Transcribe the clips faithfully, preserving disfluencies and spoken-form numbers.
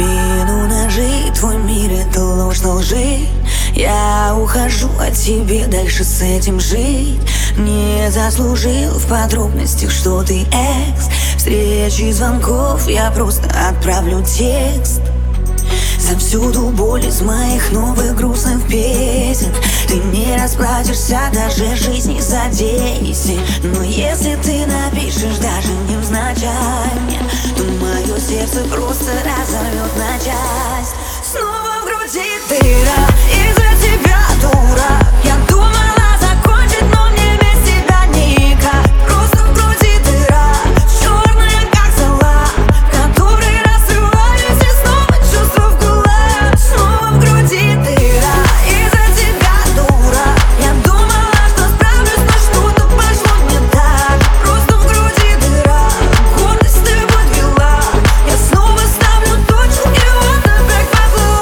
спину ножи, твой мир — это ложь на лжи. Я ухожу от тебя, дальше с этим жить. Не заслужил в подробностях, что ты экс. Встречи, звонков, я просто отправлю текст. Завсюду боль из моих новых грустных песен. Ты не расплатишься даже жизни за десять. Но если ты напишешь, даже невзначай мне, то мое сердце просто разорвет на часть. Снова в груди дыра, из-за тебя, дура. Я думала закончить, но мне без тебя никак. Просто в груди дыра, черная как зола, в которой рассыпались и снова чувства в кулак. Снова в груди дыра, из-за тебя, дура. Я думала, что справлюсь, но что-то пошло не так. Просто в груди дыра, гордость ты подвела. Я снова ставлю точку, и вот опять поплыла.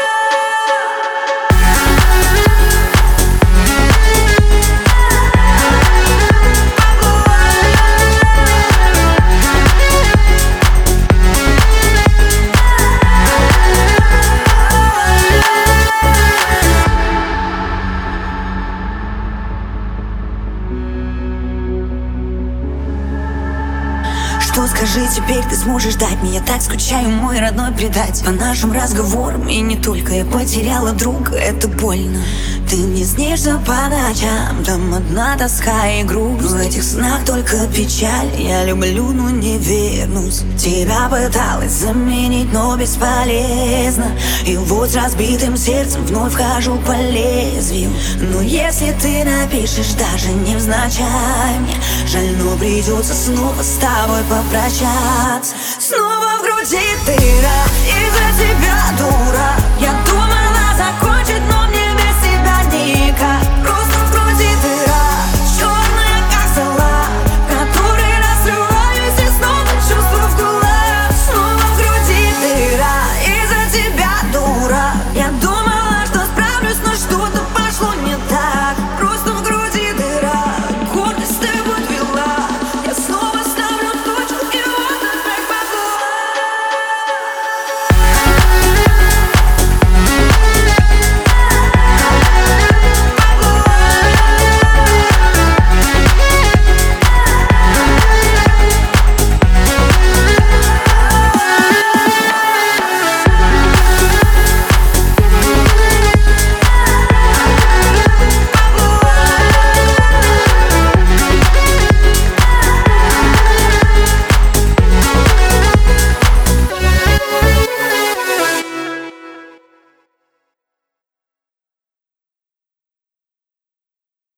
Что скажи теперь, ты сможешь дать мне? Я так скучаю, мой родной предатель. По нашим разговорам и не только. Я потеряла друга, это больно. Ты мне снишься по ночам, там одна тоска и грусть. В этих снах только печаль. Я люблю, но не вернусь. Тебя пыталась заменить, но бесполезно. И вот с разбитым сердцем вновь хожу по лезвию. Но если ты напишешь, даже невзначай мне, жаль, но придется снова с тобой попрощаться. Снова в груди ты